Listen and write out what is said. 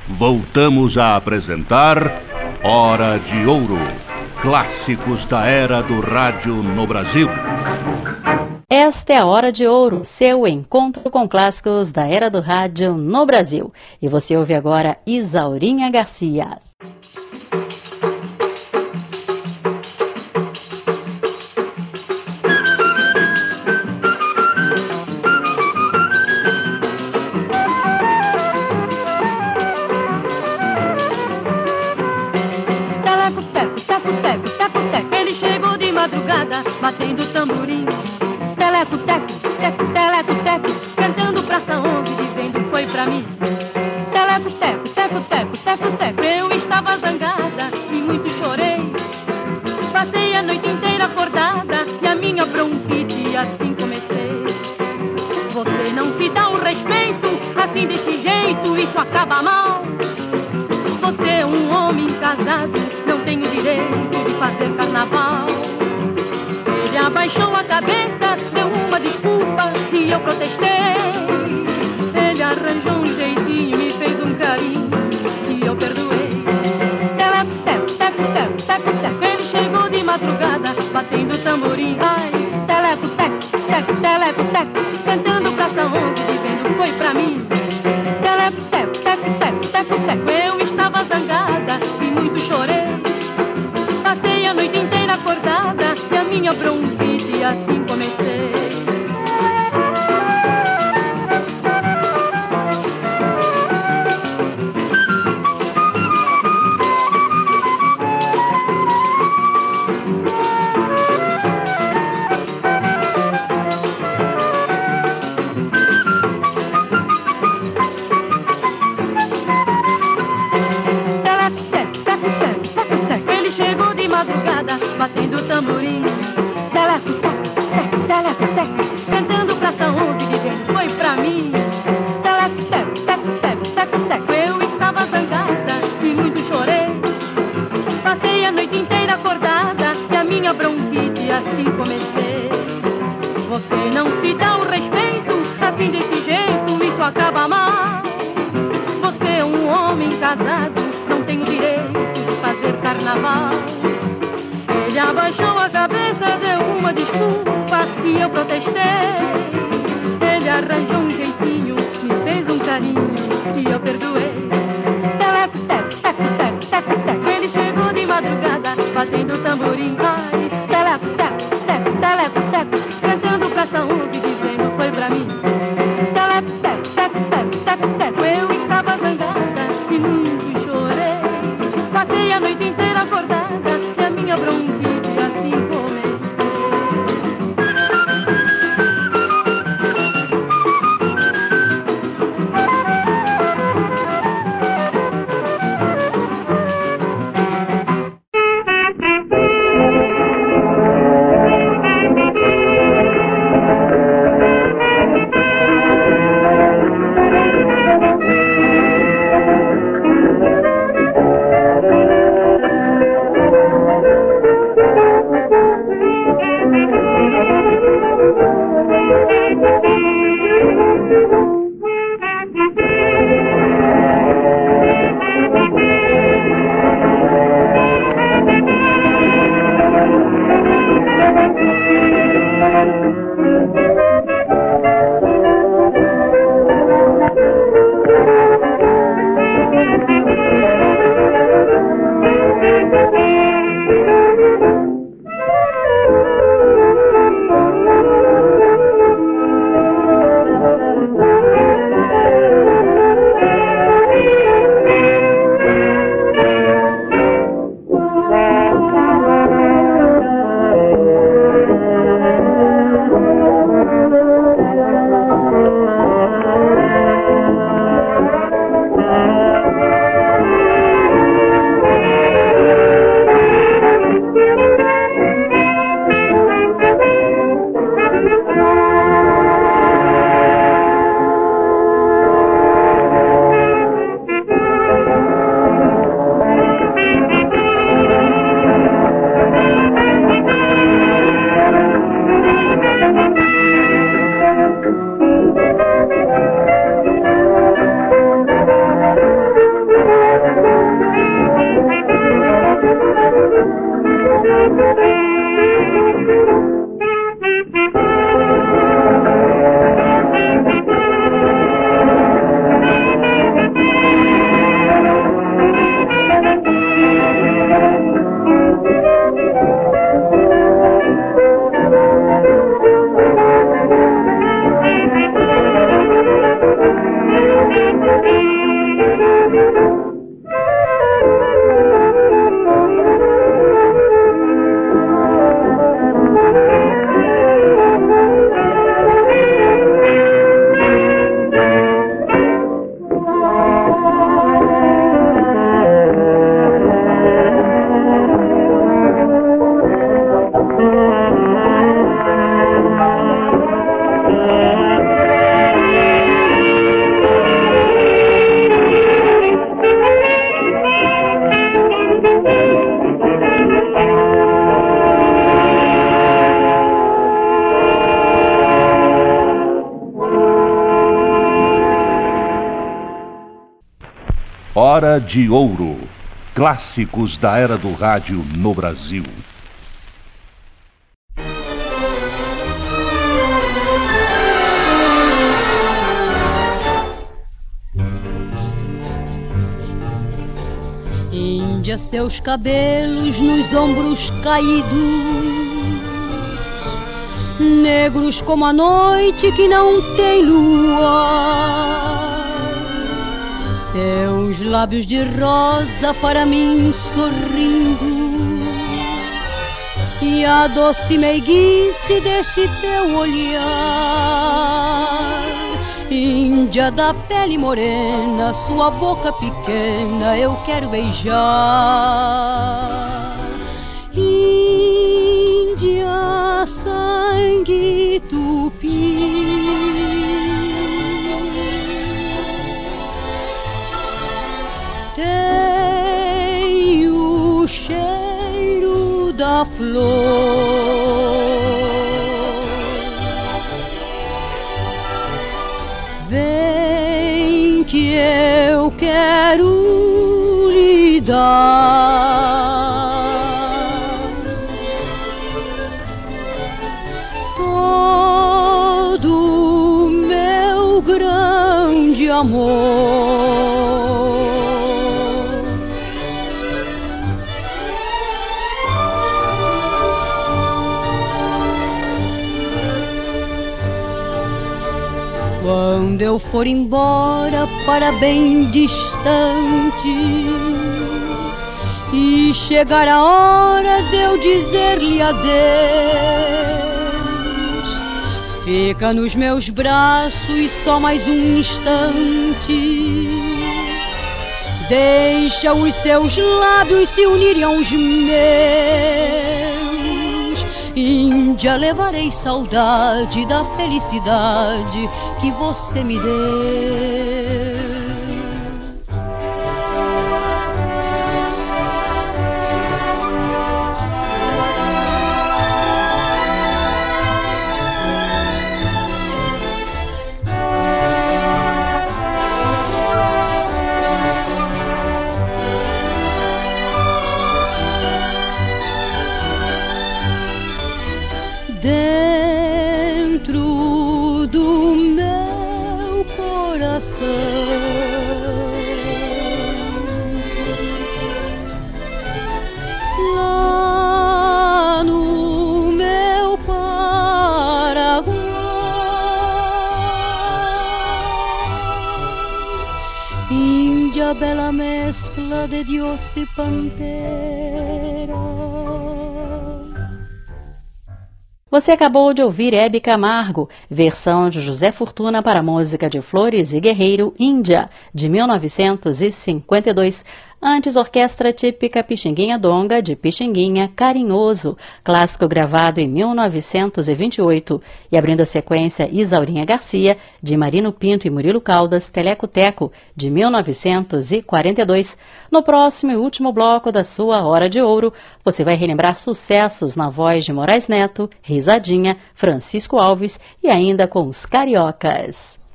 voltamos a apresentar Hora de Ouro, clássicos da era do rádio no Brasil. Esta é a Hora de Ouro, seu encontro com clássicos da era do rádio no Brasil. E você ouve agora Isaurinha Garcia. Batendo tamborim, teleco, teco, teco, teleco, teco, cantando pra São Onde, dizendo foi pra mim. Teleco, teco, teco, teco, teco, teco, eu estava zangada e muito chorei. Passei a noite inteira acordada e a minha bronquite assim comecei. Você não se dá um respeito, assim desse jeito, isso acaba mal. Você é um homem casado, não tem o direito de fazer carnaval. Ele abaixou a cabeça, deu uma desculpa e eu protestei. Ele arranjou um jeitinho, me fez um carinho e eu perdoei. Teleco, teco, teco, teco, teco, teco, ele chegou de madrugada, batendo tamborim. Ai, teleco, teco, teco, teleco, teco, cantando pra São Onde, dizendo foi pra mim. Teleco, teco, teco, teco, teco, teco, eu estava zangada e muito chorei. Passei a noite inteira acordada e a minha bronquite assim comecei. Batendo tamborim, teleco, teco, teleco, teco, cantando pra São Onde, dizendo foi pra mim. Teleco, teco, teco, teco, teco, teco, eu estava zangada e muito chorei. Passei a noite inteira acordada e a minha bronquite assim comecei. Você não se dá o respeito, assim desse jeito, isso acaba mal. Você é um homem casado, não tem o direito de fazer carnaval. Ele abaixou a cabeça, deu uma desculpa e eu protestei. Ele arranjou um jeitinho, me fez um carinho e eu perdoei. Teleco, teco, teco, teco, teco, teco, ele chegou de madrugada, batendo tamborim. Ai, teleco, teco, teco, teleco, teco, cantando pra São Onde, dizendo foi pra mim. Teleco, teco, teco, teco, teco, teco, eu estava zangada e muito chorei. Passei a noite inteira acordada e a minha bronquite assim comecei. Hora de Ouro. Clássicos da era do rádio no Brasil. Índia, seus cabelos nos ombros caídos, negros como a noite que não tem lua. Seus lábios de rosa para mim sorrindo, e a doce meiguice deste teu olhar. Índia da pele morena, sua boca pequena eu quero beijar. Índia, sangue tupi, tem o cheiro da flor. Vem que eu quero lhe dar todo o meu grande amor. Quando eu for embora para bem distante e chegar a hora de eu dizer-lhe adeus, fica nos meus braços só mais um instante. Deixa os seus lábios se unirem aos meus. Índia, levarei saudade da felicidade que você me deu. Dentro do meu coração, lá no meu Paraguai, Índia, bela mescla de Dios e Pantera. Você acabou de ouvir Hebe Camargo, versão de José Fortuna para a música de Flores e Guerreiro, Índia, de 1952. Antes, Orquestra Típica Pixinguinha-Donga, de Pixinguinha, Carinhoso, clássico gravado em 1928. E abrindo a sequência, Isaurinha Garcia, de Marino Pinto e Murilo Caldas, Teleco-Teco, de 1942. No próximo e último bloco da sua Hora de Ouro, você vai relembrar sucessos na voz de Moraes Neto, Risadinha, Francisco Alves e ainda com os Cariocas.